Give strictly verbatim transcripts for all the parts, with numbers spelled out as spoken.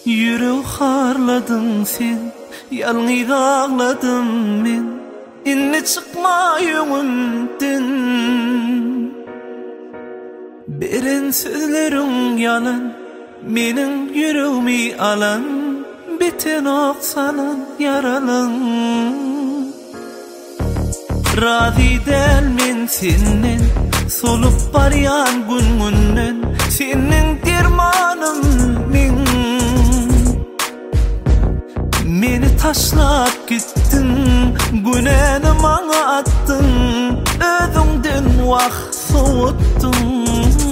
Yürek harladın sen, yalnız ağladım men. İnni çıkma yüngünden. Beren sözlerin yalan, menin yüreğimi alan. Biten oksalan yaralan. Razı del men senden, solup baryan gün-günden. Senin dermanın men. Meni taşlap gittin, güneni bana attın. Özünden vakt soğuttun.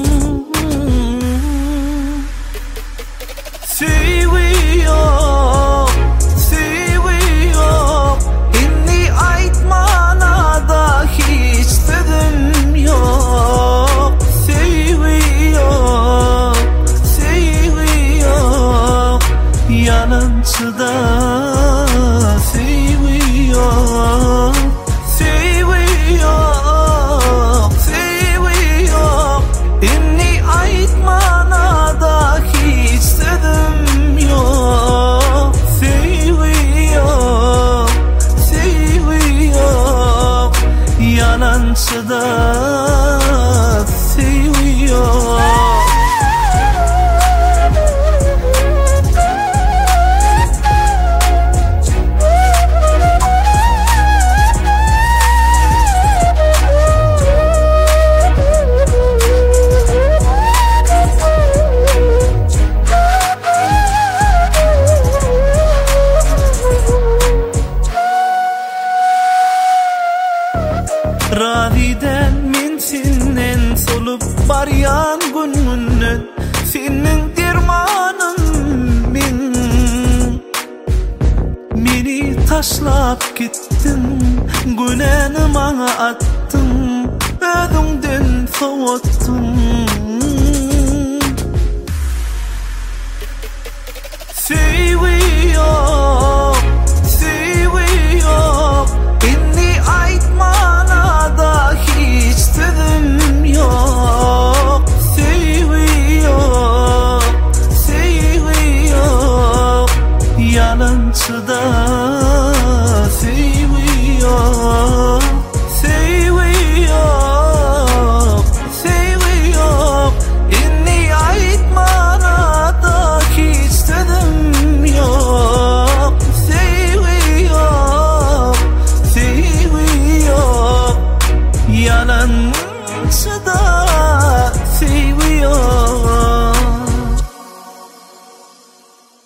Seviyor, seviyor. İnni aytmana da hiç sözüm yok. Seviyor, seviyor. Yalancı da seviyor. Seviyor, seviyor. İnni aytmana da hiç sözüm yok. Seviyor, seviyor. Yalancı da seviyor. Radiden men senden, solup baryan gün-günden. Senin dermanın men. Meni taşlap gittin, güneni bana attın. Özünden soğuttun.